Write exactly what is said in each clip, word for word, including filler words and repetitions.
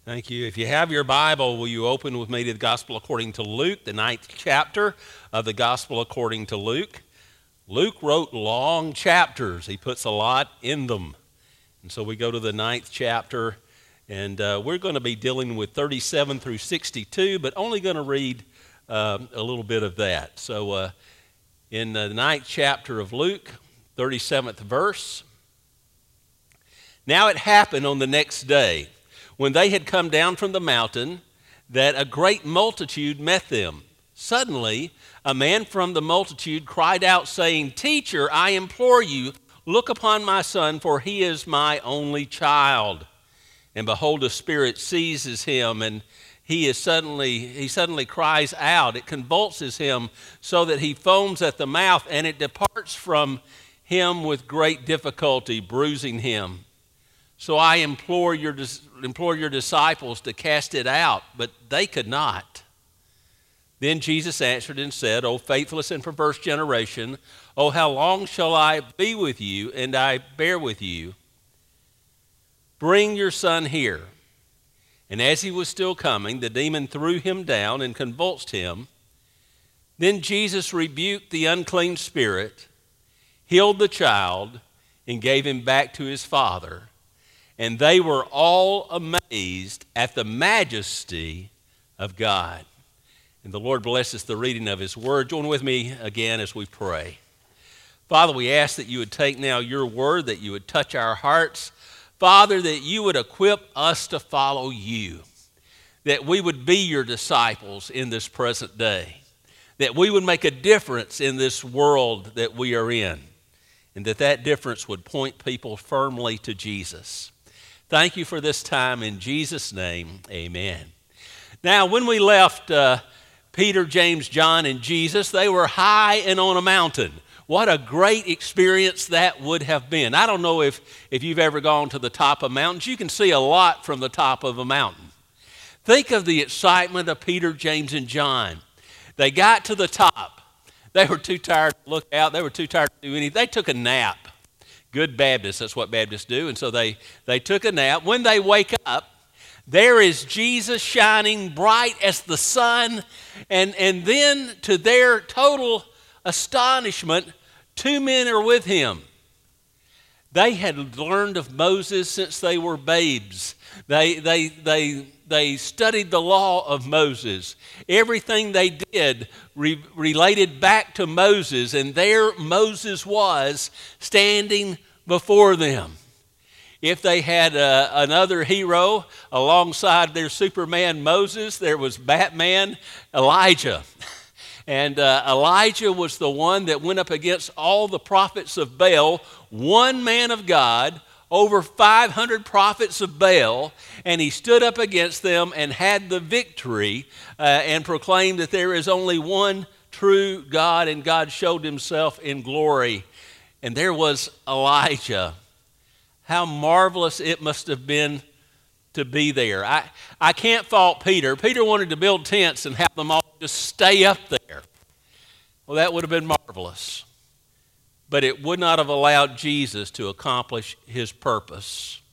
Thank you. If you have your Bible, will you open with me to the Gospel according to Luke, the ninth chapter of the Gospel according to Luke. Luke wrote long chapters. He puts a lot in them. And so we go to the ninth chapter, and uh, we're going to be dealing with thirty-seven through sixty-two, but only going to read uh, a little bit of that. So uh, in the ninth chapter of Luke, thirty-seventh verse, "Now it happened on the next day, when they had come down from the mountain, that a great multitude met them. Suddenly, a man from the multitude cried out, saying, 'Teacher, I implore you, look upon my son, for he is my only child.' And behold, a spirit seizes him, and he is suddenly he suddenly cries out. It convulses him so that he foams at the mouth, and it departs from him with great difficulty, bruising him. So I implore your, implore your disciples to cast it out, but they could not. Then Jesus answered and said, 'O faithless and perverse generation, O how long shall I be with you, and I bear with you? Bring your son here.' And as he was still coming, the demon threw him down and convulsed him. Then Jesus rebuked the unclean spirit, healed the child, and gave him back to his father. And they were all amazed at the majesty of God." And the Lord blesses the reading of his word. Join with me again as we pray. Father, we ask that you would take now your word, that you would touch our hearts. Father, that you would equip us to follow you, that we would be your disciples in this present day, that we would make a difference in this world that we are in, and that that difference would point people firmly to Jesus. Thank you for this time. In Jesus' name, amen. Now, when we left uh, Peter, James, John, and Jesus, they were high and on a mountain. What a great experience that would have been. I don't know if, if you've ever gone to the top of mountains. You can see a lot from the top of a mountain. Think of the excitement of Peter, James, and John. They got to the top. They were too tired to look out. They were too tired to do anything. They took a nap. Good Baptists, that's what Baptists do. And so they, they took a nap. When they wake up, there is Jesus shining bright as the sun. And, and then, to their total astonishment, two men are with him. They had learned of Moses since they were babes. They, they, they, they studied the law of Moses. Everything they did re- related back to Moses, and there Moses was standing before them. If they had uh, another hero alongside their Superman Moses, there was Batman Elijah. And uh, Elijah was the one that went up against all the prophets of Baal, one man of God, over five hundred prophets of Baal, and he stood up against them and had the victory uh, and proclaimed that there is only one true God, and God showed himself in glory. And there was Elijah. How marvelous it must have been to be there. I, I can't fault Peter. Peter wanted to build tents and have them all just stay up there. Well, that would have been marvelous. But it would not have allowed Jesus to accomplish his purpose.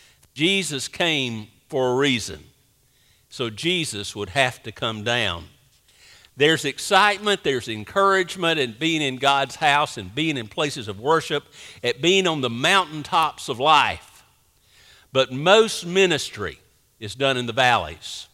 Jesus came for a reason. So Jesus would have to come down. There's excitement, there's encouragement in being in God's house and being in places of worship, at being on the mountaintops of life. But most ministry is done in the valleys.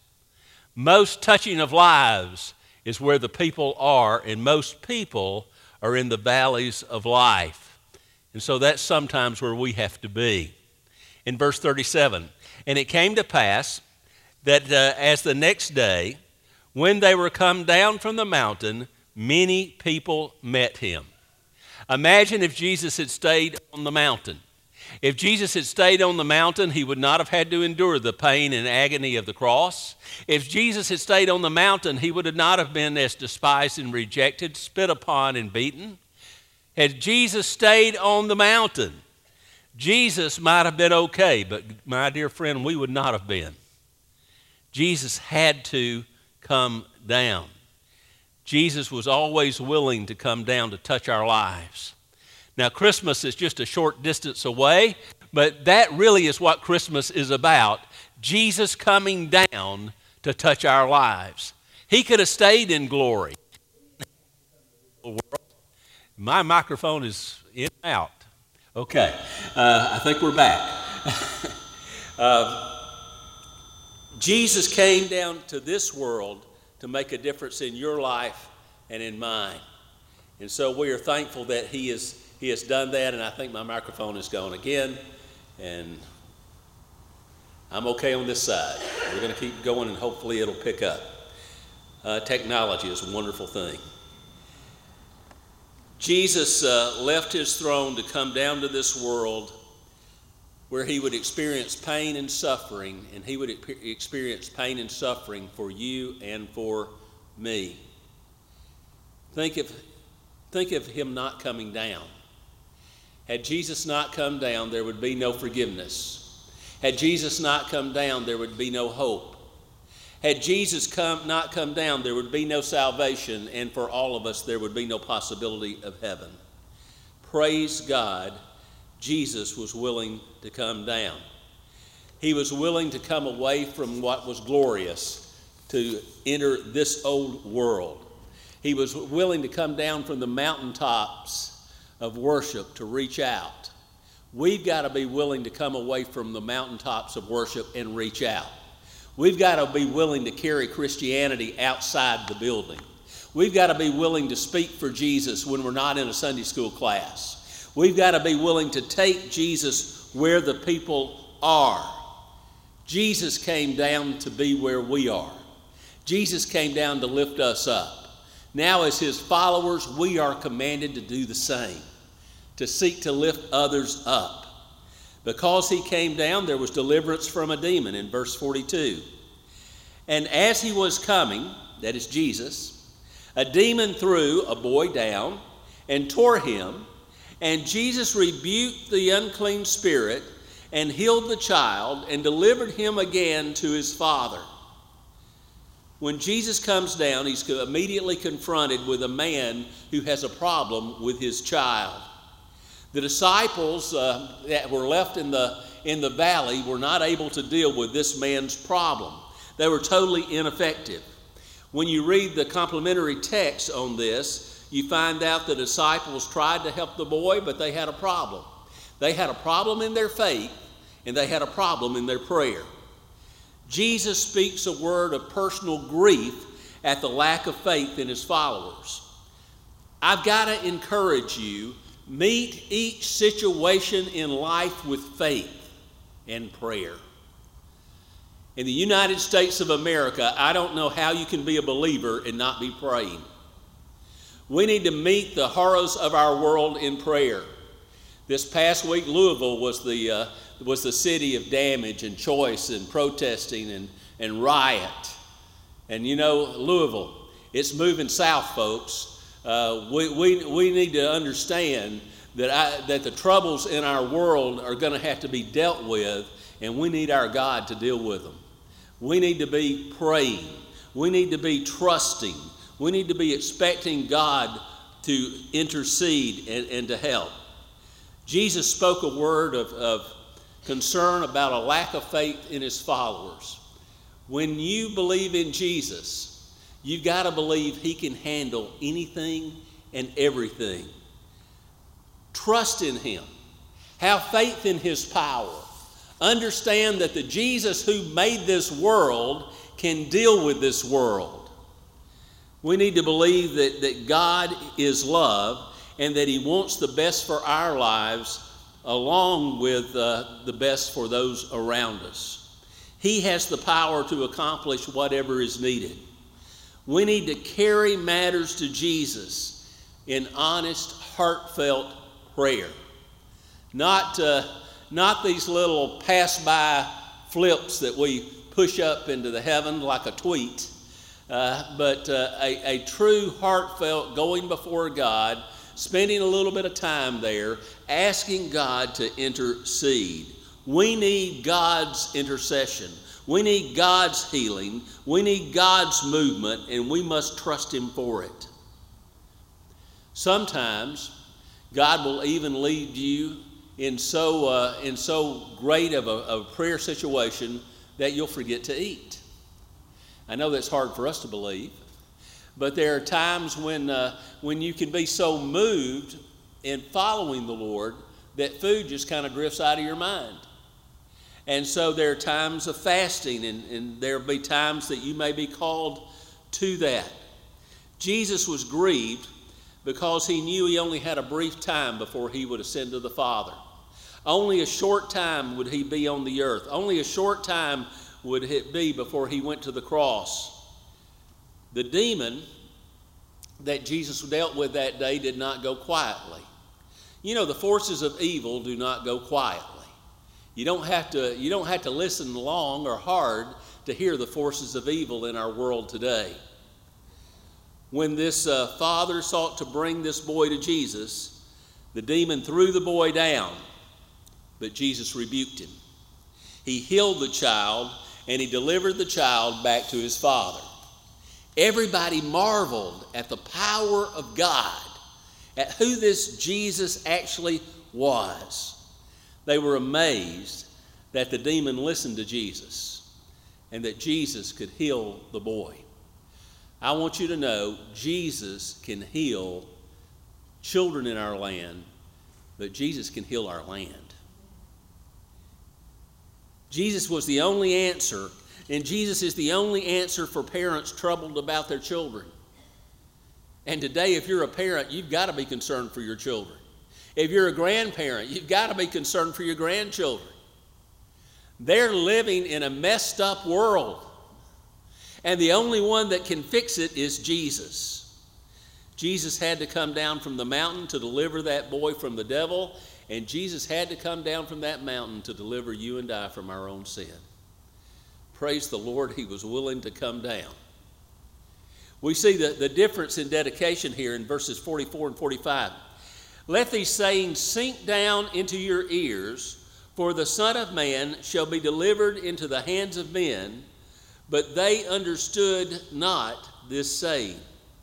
Most touching of lives is where the people are, and most people are in the valleys of life. And so that's sometimes where we have to be. In verse thirty-seven, "And it came to pass that uh, as the next day, when they were come down from the mountain, many people met him." Imagine if Jesus had stayed on the mountain. If Jesus had stayed on the mountain, he would not have had to endure the pain and agony of the cross. If Jesus had stayed on the mountain, he would not have been as despised and rejected, spit upon and beaten. Had Jesus stayed on the mountain, Jesus might have been okay, but my dear friend, we would not have been. Jesus had to come down. Jesus was always willing to come down to touch our lives. Now, Christmas is just a short distance away, but that really is what Christmas is about. Jesus coming down to touch our lives. He could have stayed in glory. My microphone is in and out. Okay, uh, I think we're back. uh, Jesus came down to this world to make a difference in your life and in mine. And so we are thankful that he, is, he has done that, and I think my microphone is gone again. And I'm okay on this side. We're going to keep going, and hopefully it'll pick up. Uh, technology is a wonderful thing. Jesus uh, left his throne to come down to this world where he would experience pain and suffering, and he would experience pain and suffering for you and for me. Think of, think of him not coming down. Had Jesus not come down, there would be no forgiveness. Had Jesus not come down, there would be no hope. Had Jesus come, not come down, there would be no salvation, and for all of us, there would be no possibility of heaven. Praise God, Jesus was willing to come down. He was willing to come away from what was glorious to enter this old world. He was willing to come down from the mountaintops of worship to reach out. We've got to be willing to come away from the mountaintops of worship and reach out. We've got to be willing to carry Christianity outside the building. We've got to be willing to speak for Jesus when we're not in a Sunday school class. We've got to be willing to take Jesus where the people are. Jesus came down to be where we are. Jesus came down to lift us up. Now, as his followers, we are commanded to do the same, to seek to lift others up. Because he came down, there was deliverance from a demon in verse forty-two. And as he was coming, that is Jesus, a demon threw a boy down and tore him, and Jesus rebuked the unclean spirit and healed the child and delivered him again to his father. When Jesus comes down, he's immediately confronted with a man who has a problem with his child. The disciples uh, that were left in the, in the valley were not able to deal with this man's problem. They were totally ineffective. When you read the complementary text on this, you find out the disciples tried to help the boy, but they had a problem. They had a problem in their faith, and they had a problem in their prayer. Jesus speaks a word of personal grief at the lack of faith in his followers. I've got to encourage you, meet each situation in life with faith and prayer. In the United States of America, I don't know how you can be a believer and not be praying. We need to meet the horrors of our world in prayer. This past week, Louisville was the uh, was the city of damage and choice and protesting and, and riot. And you know, Louisville, it's moving south, folks. Uh, we, we, we need to understand that, I, that the troubles in our world are going to have to be dealt with, and we need our God to deal with them. We need to be praying. We need to be trusting. We need to be expecting God to intercede and, and to help. Jesus spoke a word of, of concern about a lack of faith in his followers. When you believe in Jesus, you've got to believe he can handle anything and everything. Trust in him. Have faith in his power. Understand that the Jesus who made this world can deal with this world. We need to believe that, that God is love and that he wants the best for our lives along with uh, the best for those around us. He has the power to accomplish whatever is needed. We need to carry matters to Jesus in honest, heartfelt prayer. Not, uh, not these little pass-by flips that we push up into the heaven like a tweet, uh, but uh, a, a true heartfelt going before God, spending a little bit of time there, asking God to intercede. We need God's intercession. We need God's healing. We need God's movement, and we must trust him for it. Sometimes God will even lead you in so, uh, in so great of a, of a prayer situation that you'll forget to eat. I know that's hard for us to believe, but there are times when, uh, when you can be so moved in following the Lord that food just kind of drifts out of your mind. And so there are times of fasting, and, and there will be times that you may be called to that. Jesus was grieved because he knew he only had a brief time before he would ascend to the Father. Only a short time would he be on the earth. Only a short time would it be before he went to the cross. The demon that Jesus dealt with that day did not go quietly. You know, the forces of evil do not go quietly. You don't have to, you don't have to listen long or hard to hear the forces of evil in our world today. When this uh, father sought to bring this boy to Jesus, the demon threw the boy down, but Jesus rebuked him. He healed the child, and he delivered the child back to his father. Everybody marveled at the power of God, at who this Jesus actually was. They were amazed that the demon listened to Jesus and that Jesus could heal the boy. I want you to know Jesus can heal children in our land, but Jesus can heal our land. Jesus was the only answer, and Jesus is the only answer for parents troubled about their children. And today, if you're a parent, you've got to be concerned for your children. If you're a grandparent, you've got to be concerned for your grandchildren. They're living in a messed up world. And the only one that can fix it is Jesus. Jesus had to come down from the mountain to deliver that boy from the devil, and Jesus had to come down from that mountain to deliver you and I from our own sin. Praise the Lord, he was willing to come down. We see the, the difference in dedication here in verses forty-four and forty-five. Let these sayings sink down into your ears, for the Son of Man shall be delivered into the hands of men. But they understood not this saying.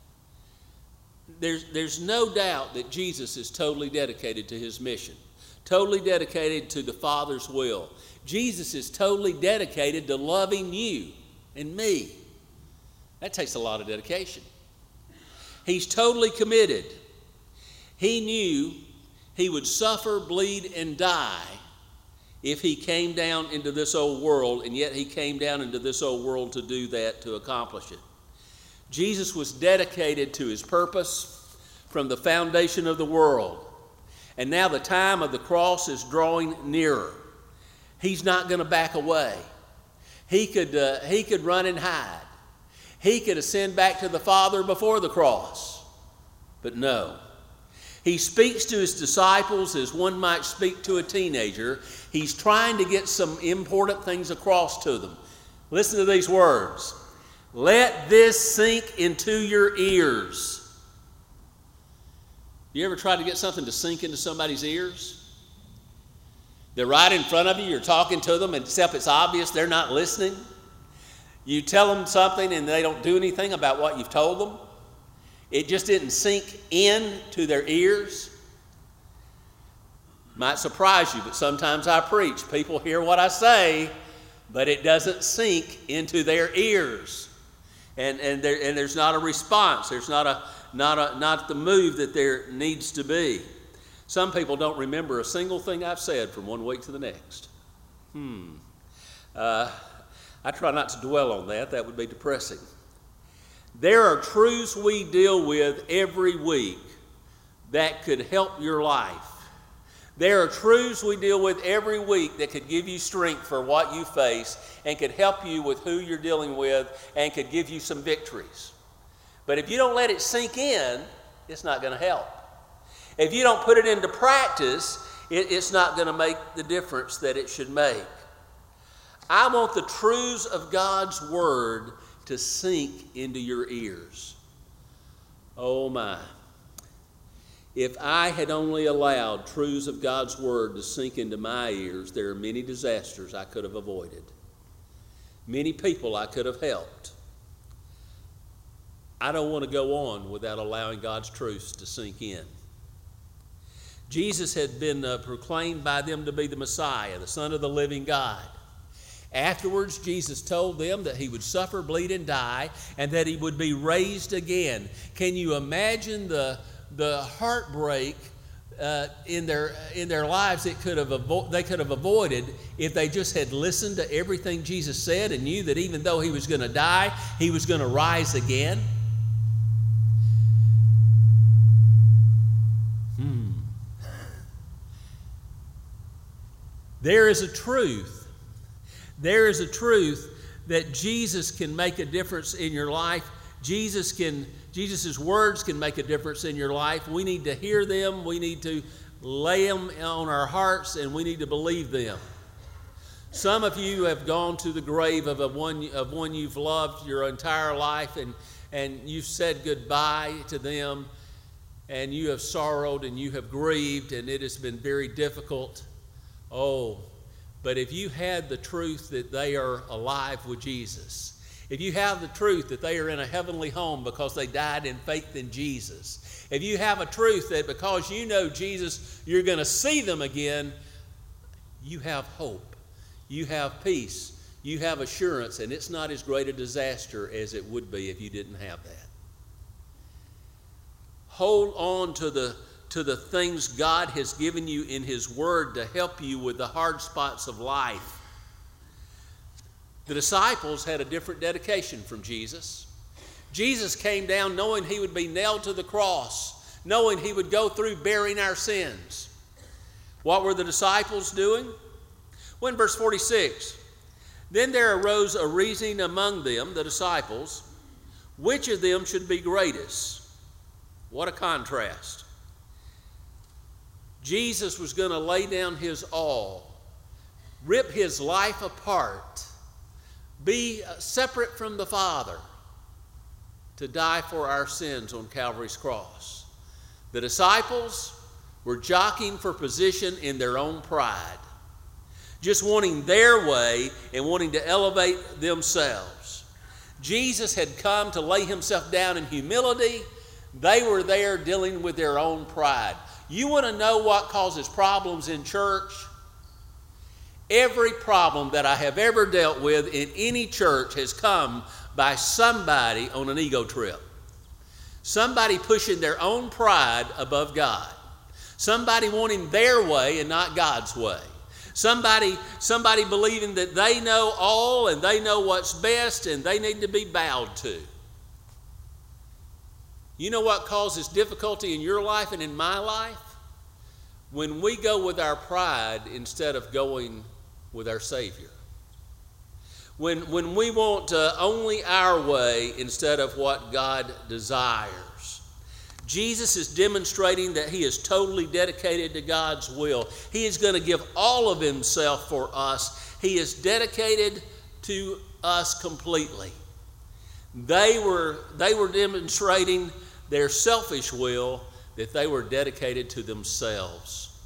There's, there's no doubt that Jesus is totally dedicated to his mission, totally dedicated to the Father's will. Jesus is totally dedicated to loving you and me. That takes a lot of dedication. He's totally committed. He knew he would suffer, bleed, and die if he came down into this old world, and yet he came down into this old world to do that, to accomplish it. Jesus was dedicated to his purpose from the foundation of the world. And now the time of the cross is drawing nearer. He's not going to back away. He could, uh, he could run and hide. He could ascend back to the Father before the cross. But no. He speaks to his disciples as one might speak to a teenager. He's trying to get some important things across to them. Listen to these words. Let this sink into your ears. You ever tried to get something to sink into somebody's ears? They're right in front of you. You're talking to them, except it's obvious they're not listening. You tell them something and they don't do anything about what you've told them. It just didn't sink in to their ears. Might surprise you, but sometimes I preach. People hear what I say, but it doesn't sink into their ears. And, and, there, and there's not a response. There's not, a, not, a, not the move that there needs to be. Some people don't remember a single thing I've said from one week to the next. Hmm. Uh, I try not to dwell on that. That would be depressing. There are truths we deal with every week that could help your life. There are truths we deal with every week that could give you strength for what you face and could help you with who you're dealing with and could give you some victories. But if you don't let it sink in, it's not going to help. If you don't put it into practice, it, it's not going to make the difference that it should make. I want the truths of God's Word to sink into your ears. Oh my. If I had only allowed truths of God's Word to sink into my ears, there are many disasters I could have avoided. Many people I could have helped. I don't want to go on without allowing God's truths to sink in. Jesus had been uh, proclaimed by them to be the Messiah, the Son of the living God. Afterwards, Jesus told them that he would suffer, bleed, and die, and that he would be raised again. Can you imagine the, the heartbreak uh, in their in their lives that could have avo- they could have avoided if they just had listened to everything Jesus said and knew that even though he was going to die, he was going to rise again? Hmm. There is a truth. There is a truth that Jesus can make a difference in your life. Jesus can, Jesus' words can make a difference in your life. We need to hear them. We need to lay them on our hearts, and we need to believe them. Some of you have gone to the grave of a one of one you've loved your entire life, and and you've said goodbye to them, and you have sorrowed and you have grieved, and it has been very difficult. Oh. But if you had the truth that they are alive with Jesus, if you have the truth that they are in a heavenly home because they died in faith in Jesus, if you have a truth that because you know Jesus, you're going to see them again, you have hope, you have peace, you have assurance, and it's not as great a disaster as it would be if you didn't have that. Hold on to the to the things God has given you in His Word to help you with the hard spots of life. The disciples had a different dedication from Jesus. Jesus came down knowing He would be nailed to the cross, knowing He would go through bearing our sins. What were the disciples doing? Well, in verse forty-six, then there arose a reasoning among them, the disciples, which of them should be greatest. What a contrast. Jesus was going to lay down His all, rip His life apart, be separate from the Father to die for our sins on Calvary's cross. The disciples were jockeying for position in their own pride, just wanting their way and wanting to elevate themselves. Jesus had come to lay Himself down in humility. They were there dealing with their own pride. You want to know what causes problems in church? Every problem that I have ever dealt with in any church has come by somebody on an ego trip. Somebody pushing their own pride above God. Somebody wanting their way and not God's way. Somebody, somebody believing that they know all and they know what's best and they need to be bowed to. You know what causes difficulty in your life and in my life? When we go with our pride instead of going with our Savior. When, when we want uh, only our way instead of what God desires. Jesus is demonstrating that He is totally dedicated to God's will. He is going to give all of Himself for us. He is dedicated to us completely. They were, they were demonstrating their selfish will, that they were dedicated to themselves.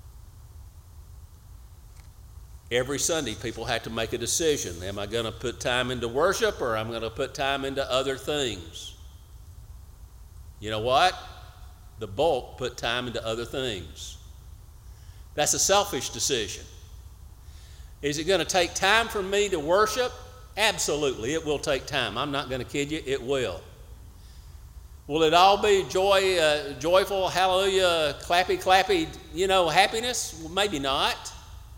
Every Sunday, people have to make a decision. Am I going to put time into worship or am I going to put time into other things? You know what? The bulk put time into other things. That's a selfish decision. Is it going to take time for me to worship? Absolutely, it will take time. I'm not going to kid you, it will. Will it all be joy, uh, joyful, hallelujah, clappy, clappy, you know, happiness? Well, maybe not.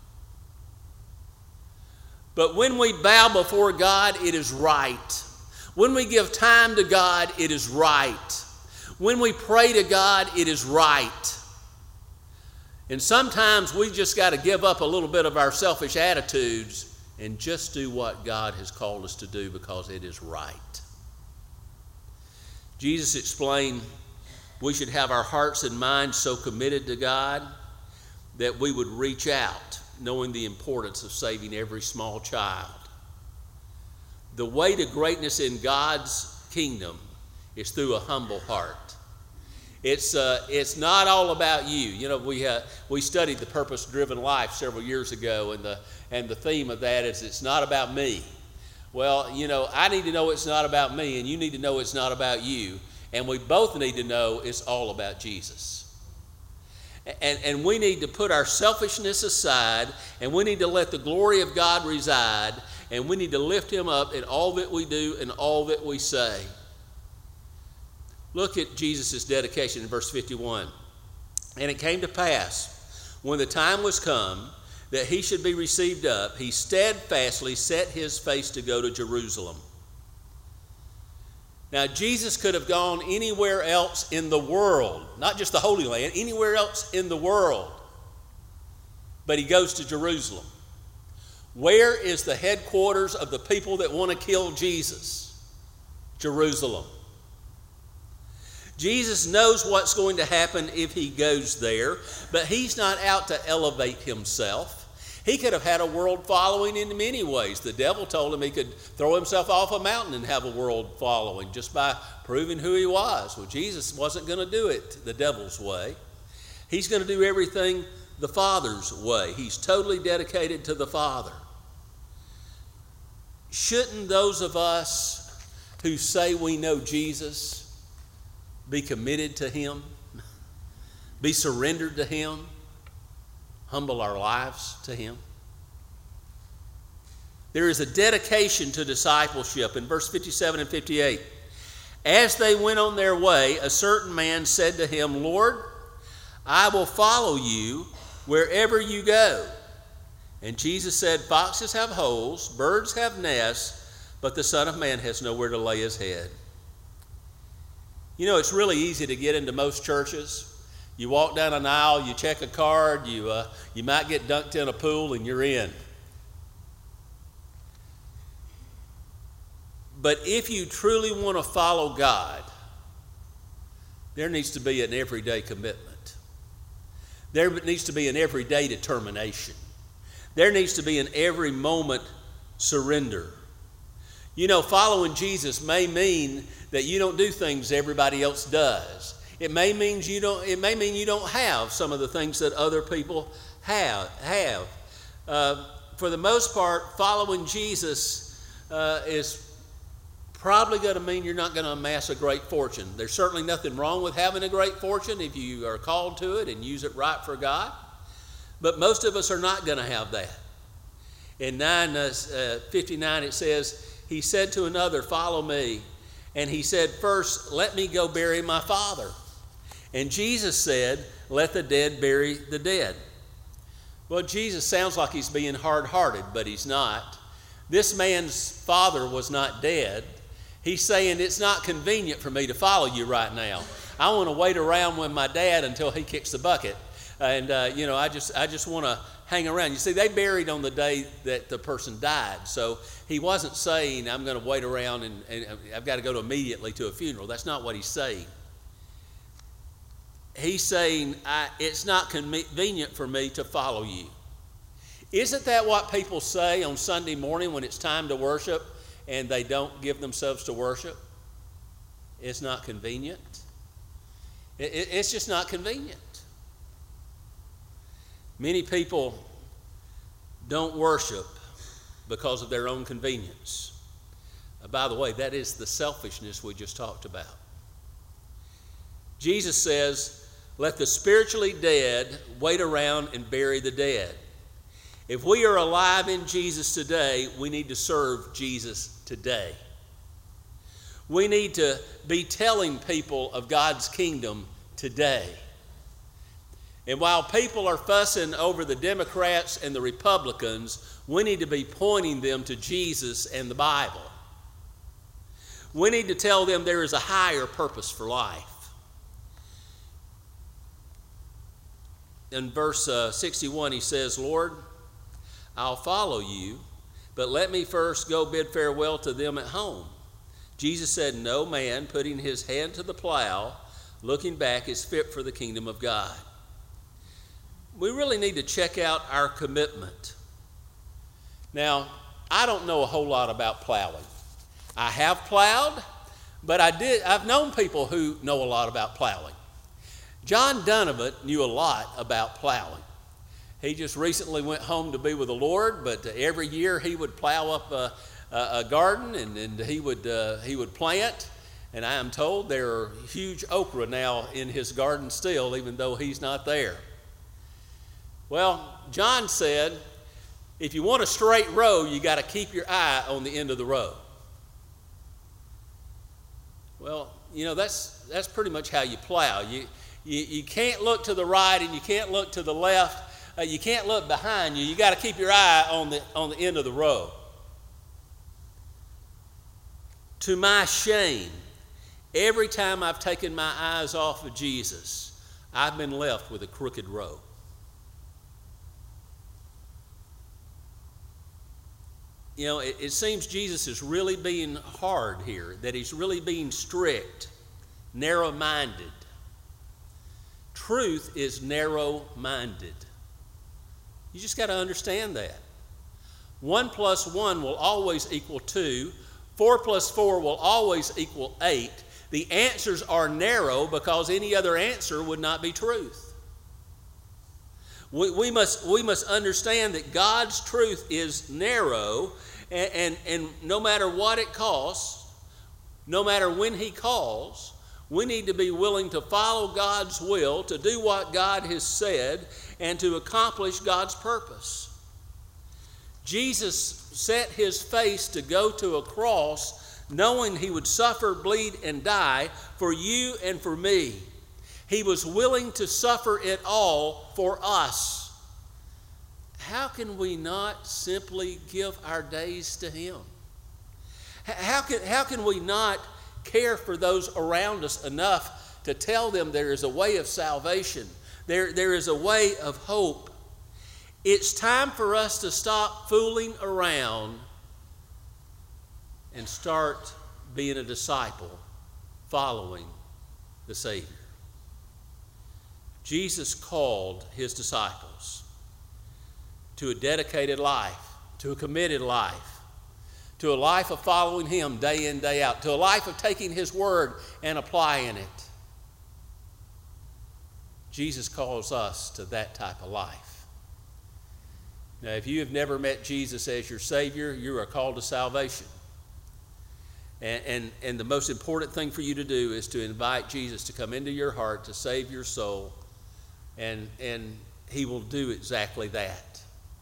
But when we bow before God, it is right. When we give time to God, it is right. When we pray to God, it is right. And sometimes we just got to give up a little bit of our selfish attitudes and just do what God has called us to do because it is right. Jesus explained we should have our hearts and minds so committed to God that we would reach out, knowing the importance of saving every small child. The way to greatness in God's kingdom is through a humble heart. It's, uh, it's not all about you. You know, we, uh, we studied the purpose-driven life several years ago, and the, and the theme of that is it's not about me. Well, you know, I need to know it's not about me, and you need to know it's not about you, and we both need to know it's all about Jesus. And, and we need to put our selfishness aside, and we need to let the glory of God reside, and we need to lift him up in all that we do and all that we say. Look at Jesus' dedication in verse fifty-one. And it came to pass, when the time was come that he should be received up, he steadfastly set his face to go to Jerusalem. Now, Jesus could have gone anywhere else in the world, not just the Holy Land, anywhere else in the world. But he goes to Jerusalem. Where is the headquarters of the people that want to kill Jesus? Jerusalem. Jesus knows what's going to happen if he goes there, but he's not out to elevate himself. He could have had a world following in many ways. The devil told him he could throw himself off a mountain and have a world following just by proving who he was. Well, Jesus wasn't going to do it the devil's way. He's going to do everything the Father's way. He's totally dedicated to the Father. Shouldn't those of us who say we know Jesus be committed to him, be surrendered to him, humble our lives to him? There is a dedication to discipleship in verse fifty-seven and fifty-eight. As they went on their way, a certain man said to him, Lord, I will follow you wherever you go. And Jesus said, foxes have holes, birds have nests, but the Son of Man has nowhere to lay his head. You know, it's really easy to get into most churches. You walk down an aisle, you check a card, you, uh, you might get dunked in a pool, and you're in. But if you truly want to follow God, there needs to be an everyday commitment. There needs to be an everyday determination. There needs to be an every moment surrender. You know, following Jesus may mean that you don't do things everybody else does. It may mean you don't. It may mean you don't have some of the things that other people have. Have. Uh, for the most part, following Jesus uh, is probably going to mean you're not going to amass a great fortune. There's certainly nothing wrong with having a great fortune if you are called to it and use it right for God. But most of us are not going to have that. In nine fifty-nine, it says, he said to another, follow me. And he said, first, let me go bury my father. And Jesus said, let the dead bury the dead. Well, Jesus sounds like he's being hard-hearted, but he's not. This man's father was not dead. He's saying, it's not convenient for me to follow you right now. I want to wait around with my dad until he kicks the bucket. And, uh, you know, I just I just want to hang around. You see, they buried on the day that the person died. So he wasn't saying, I'm going to wait around and, and I've got to go to immediately to a funeral. That's not what he's saying. He's saying, I, it's not convenient for me to follow you. Isn't that what people say on Sunday morning when it's time to worship and they don't give themselves to worship? It's not convenient. It, it, it's just not convenient. Many people don't worship because of their own convenience. Uh, by the way, that is the selfishness we just talked about. Jesus says, let the spiritually dead wait around and bury the dead. If we are alive in Jesus today, we need to serve Jesus today. We need to be telling people of God's kingdom today. And while people are fussing over the Democrats and the Republicans, we need to be pointing them to Jesus and the Bible. We need to tell them there is a higher purpose for life. In verse uh, sixty-one, he says, Lord, I'll follow you, but let me first go bid farewell to them at home. Jesus said, no man putting his hand to the plow, looking back, is fit for the kingdom of God. We really need to check out our commitment. Now, I don't know a whole lot about plowing. I have plowed, but I did, I've known people who know a lot about plowing. John Donovan knew a lot about plowing. He just recently went home to be with the Lord, but every year he would plow up a, a, a garden and, and he would uh, he would plant. And I am told there are huge okra now in his garden still, even though he's not there. Well, John said, if you want a straight row, you got to keep your eye on the end of the row. Well, you know, that's that's pretty much how you plow. You you, you can't look to the right and you can't look to the left. Uh, you can't look behind you. You got to keep your eye on the on the end of the row. To my shame, every time I've taken my eyes off of Jesus, I've been left with a crooked row. You know, it, it seems Jesus is really being hard here, that he's really being strict, narrow-minded. Truth is narrow-minded. You just got to understand that. One plus one will always equal two. Four plus four will always equal eight. The answers are narrow because any other answer would not be truth. We, we, must, we must understand that God's truth is narrow, and, and, and no matter what it costs, no matter when he calls, we need to be willing to follow God's will, to do what God has said, and to accomplish God's purpose. Jesus set his face to go to a cross knowing he would suffer, bleed, and die for you and for me. He was willing to suffer it all for us. How can we not simply give our days to him? How can, how can we not care for those around us enough to tell them there is a way of salvation, there, there is a way of hope? It's time for us to stop fooling around and start being a disciple, following the Savior. Jesus called his disciples to a dedicated life, to a committed life, to a life of following him day in, day out, to a life of taking his word and applying it. Jesus calls us to that type of life. Now, if you have never met Jesus as your Savior, you are called to salvation. And, and, and the most important thing for you to do is to invite Jesus to come into your heart, to save your soul, and, and he will do exactly that.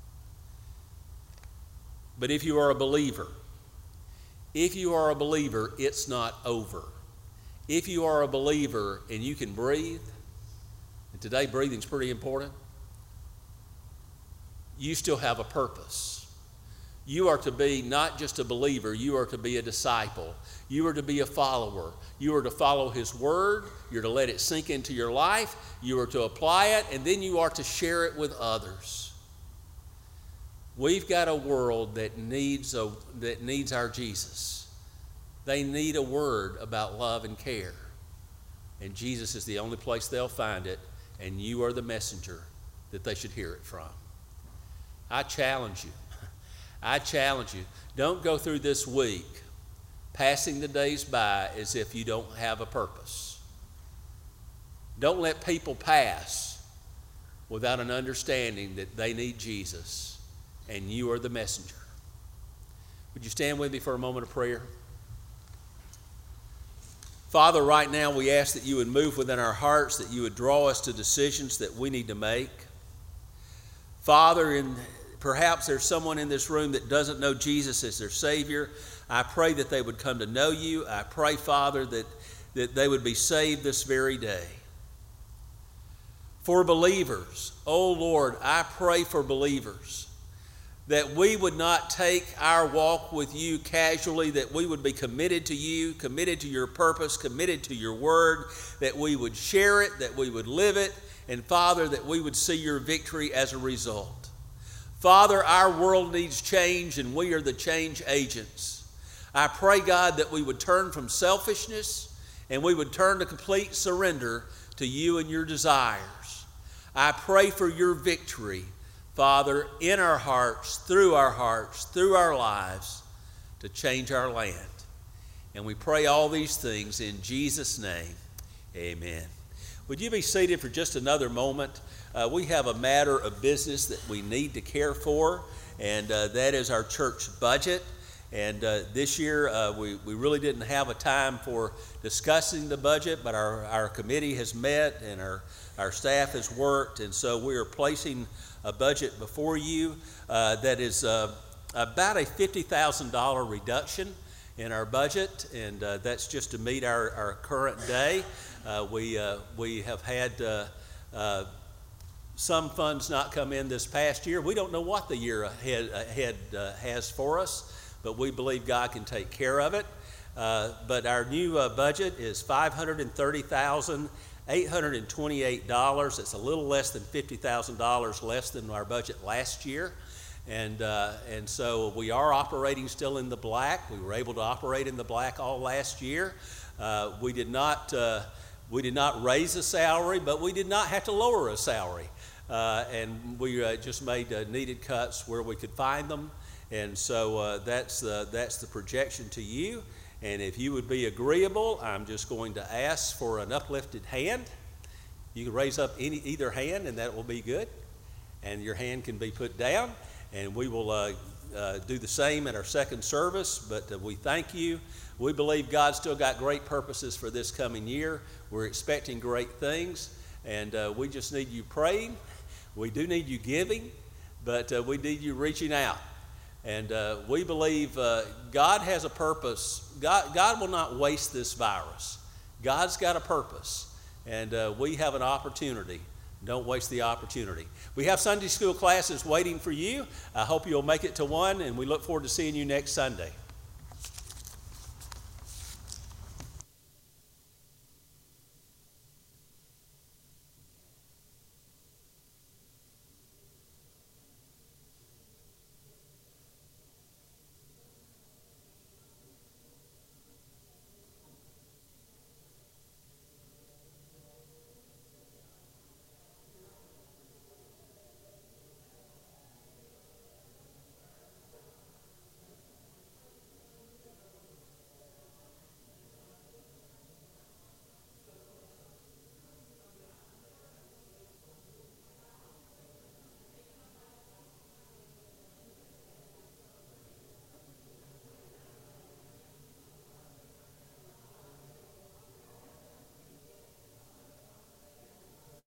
But if you are a believer, if you are a believer, it's not over. If you are a believer and you can breathe, and today breathing is pretty important, you still have a purpose. You are to be not just a believer, you are to be a disciple. You are to be a follower. You are to follow his word. You're to let it sink into your life. You are to apply it, and then you are to share it with others. We've got a world that needs, a, that needs our Jesus. They need a word about love and care. And Jesus is the only place they'll find it, and you are the messenger that they should hear it from. I challenge you. I challenge you. Don't go through this week passing the days by as if you don't have a purpose. Don't let people pass without an understanding that they need Jesus and you are the messenger. Would you stand with me for a moment of prayer? Father, right now we ask that you would move within our hearts, that you would draw us to decisions that we need to make. Father, in perhaps there's someone in this room that doesn't know Jesus as their Savior. I pray that they would come to know you. I pray, Father, that, that they would be saved this very day. For believers, oh Lord, I pray for believers that we would not take our walk with you casually, that we would be committed to you, committed to your purpose, committed to your word, that we would share it, that we would live it, and Father, that we would see your victory as a result. Father, our world needs change, and we are the change agents. I pray, God, that we would turn from selfishness and we would turn to complete surrender to you and your desires. I pray for your victory, Father, in our hearts, through our hearts, through our lives, to change our land. And we pray all these things in Jesus' name. Amen. Would you be seated for just another moment? Uh, we have a matter of business that we need to care for, and uh, that is our church budget. And uh, this year, uh, we, we really didn't have a time for discussing the budget, but our, our committee has met and our, our staff has worked, and so we are placing a budget before you uh, that is uh, about a fifty thousand dollars reduction in our budget, and uh, that's just to meet our, our current day. Uh, we, uh, we have had uh, uh, some funds not come in this past year. We don't know what the year ahead, ahead uh, has for us, but we believe God can take care of it. Uh, but our new uh, budget is five hundred thirty thousand eight hundred twenty-eight dollars. It's a little less than fifty thousand dollars less than our budget last year. And, uh, and so we are operating still in the black. We were able to operate in the black all last year. Uh, we did not, uh, we did not raise a salary, but we did not have to lower a salary. Uh, and we uh, just made uh, needed cuts where we could find them. And so uh, that's, uh, that's the projection to you. And if you would be agreeable, I'm just going to ask for an uplifted hand. You can raise up any, either hand, and that will be good. And your hand can be put down. And we will uh, uh, do the same at our second service, but uh, we thank you. We believe God's still got great purposes for this coming year. We're expecting great things, and uh, we just need you praying. We do need you giving, but uh, we need you reaching out. And uh, we believe uh, God has a purpose. God, God will not waste this virus. God's got a purpose, and uh, we have an opportunity. Don't waste the opportunity. We have Sunday school classes waiting for you. I hope you'll make it to one, and we look forward to seeing you next Sunday.